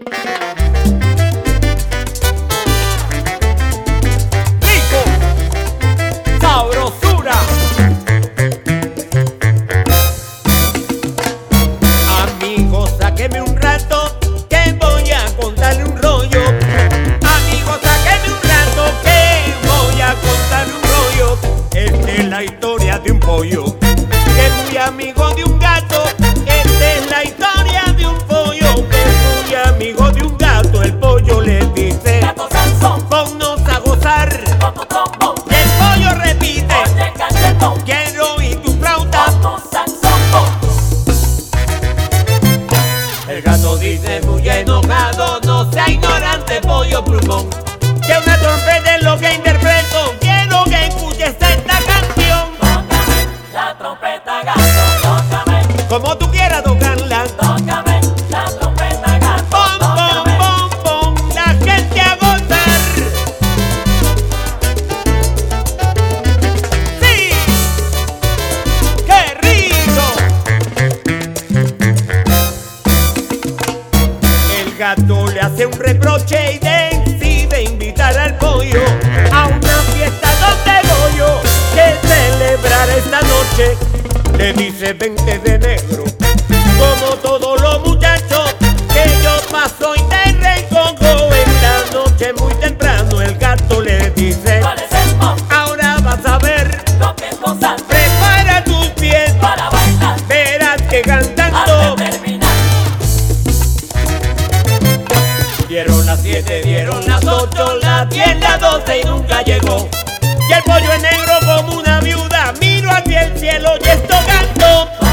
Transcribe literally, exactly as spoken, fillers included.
Sabrosura. Amigos, sáqueme un rato que voy a contarle un rollo. Amigos, sáqueme un rato que voy a contarle un rollo. Esta es la historia de un pollo que es muy amigo de un gato. Esta es la historia de un pollo que es muy amigo de un gato. El pollo le dice: Gato Sansón, ponnos a gozar. como trombo, Y el pollo repite: oye cachetón, quiero oír tu flauta. como Sansón. El gato dice muy enojado: no sea ignorante, pollo plumón, que una trompeta es lo que interpreto. Quiero que escuches esta canción. Tócame la trompeta, gato, tócame, Como tú quieras tocarla. tócame la trompeta, gato, Pom, pom, tócame. pom, pom, la gente a gozar. ¡Sí! ¡Qué rico! El gato le hace un reproche y decide invitar al pollo a una fiesta donde voy yo que celebrar esta noche. Le dice: vente de negro, como todos los muchachos, que yo paso y te recojo en la noche muy temprano. El gato le dice: ¿Cuál es el mon? ahora vas a ver, Lo que es gozar prepara tus pies, para bailar verás que cantando. al terminar. Dieron las siete, dieron las ocho, las diez, las doce y nunca llegó. Y el pollo es negro como una viuda, miro hacia el cielo y esto canto.